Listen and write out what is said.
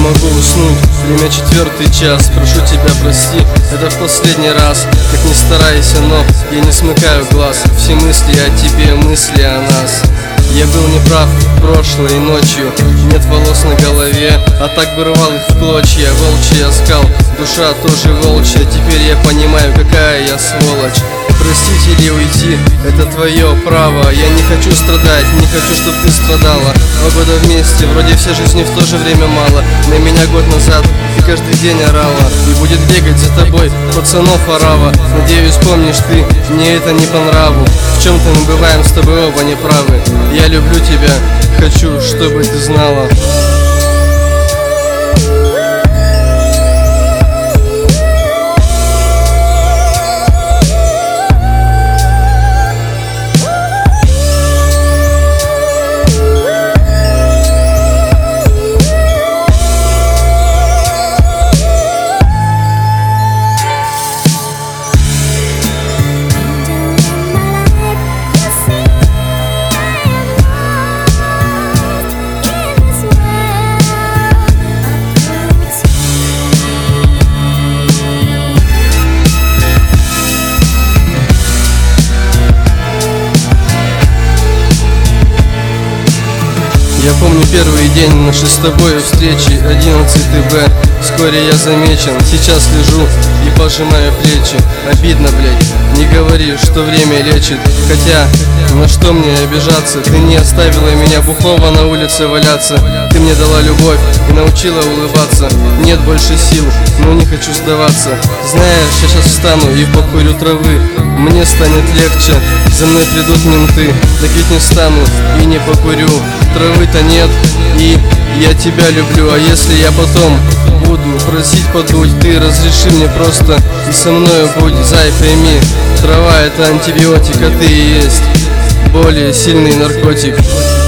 могу уснуть. Время 4 час, прошу тебя прости, это в последний раз. Как ни старайся, но я не смыкаю глаз. Все мысли о тебе, мысли о нас. Я был неправ прошлой ночью, нет волос на голове, а так бы рвал их в клочья. Волчий оскал, душа тоже волчья. Теперь я понимаю, какая я сволочь. Простить или уйти, это твое право. Я не хочу страдать, не хочу, чтоб ты страдала. 2 года вместе, вроде всей жизни в то же время мало. На меня год назад ты каждый день орала, и будет бегать за тобой пацанов орава. Надеюсь, помнишь ты, мне это не по нраву. В чем-то мы бываем с тобой оба неправы. Я люблю тебя, хочу, чтобы ты знала. Я помню первый день нашей с тобой встречи, 11 Б. Вскоре я замечен, сейчас лежу и пожимаю плечи. Обидно, блять, не говори, что время лечит. Хотя, на что мне обижаться? Ты не оставила меня бухого на улице валяться. Ты мне дала любовь и научила улыбаться. Нет больше сил, но не хочу сдаваться. Знаешь, я сейчас встану и покурю травы. Мне станет легче, за мной придут менты. Так ведь не стану и не покурю. Травы-то нет, и я тебя люблю. А если я потом буду просить подуть, ты разреши мне просто и со мною будь. Зай, пойми, трава это антибиотик, а ты и есть более сильный наркотик.